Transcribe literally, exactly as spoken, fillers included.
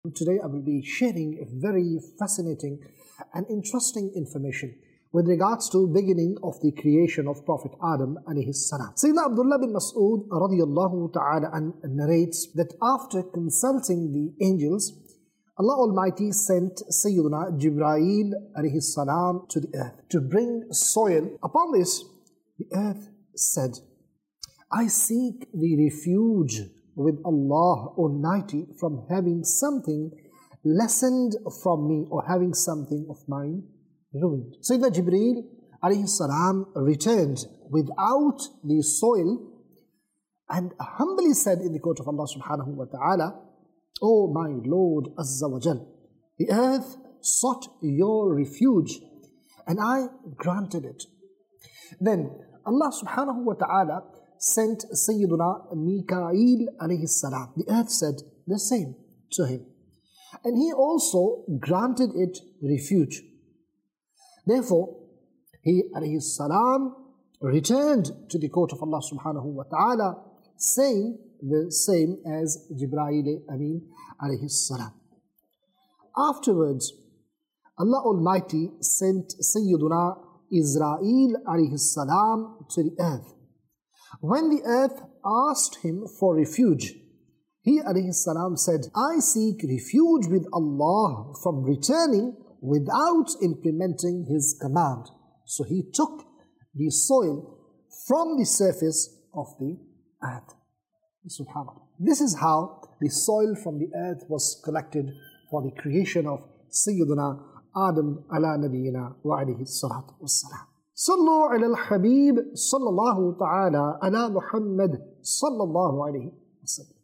Today I will be sharing a very fascinating and interesting information with regards to beginning of the creation of Prophet Adam alayhi salam. Sayyidina Abdullah bin Mas'ud radiyallahu ta'ala an narrates that after consulting the angels, Allah Almighty sent Sayyidina Jibreel alayhi salam to the earth to bring soil. Upon this, the earth said, I seek the refuge with Allah Almighty from having something lessened from me or having something of mine ruined. Sayyidina Jibreel alayhi salam returned without the soil and humbly said in the court of Allah subhanahu wa ta'ala, O my Lord Azza wa Jal, the earth sought your refuge and I granted it. Then Allah subhanahu wa ta'ala sent Sayyiduna Mikail alayhi salam. The earth said the same to him. And he also granted it refuge. Therefore, he alayhi salam returned to the court of Allah subhanahu wa ta'ala saying the same as Jibreel Amin alayhi salam. Afterwards, Allah Almighty sent Sayyiduna Israel alayhi salam to the earth. When the earth asked him for refuge, he alayhi salam said, I seek refuge with Allah from returning without implementing His command. So he took the soil from the surface of the earth. Subhanallah. This is how the soil from the earth was collected for the creation of Sayyiduna Adam ala nabiyina wa alayhi salatu wassalam. صلوا على الحبيب صلى الله تعالى على محمد صلى الله عليه وسلم.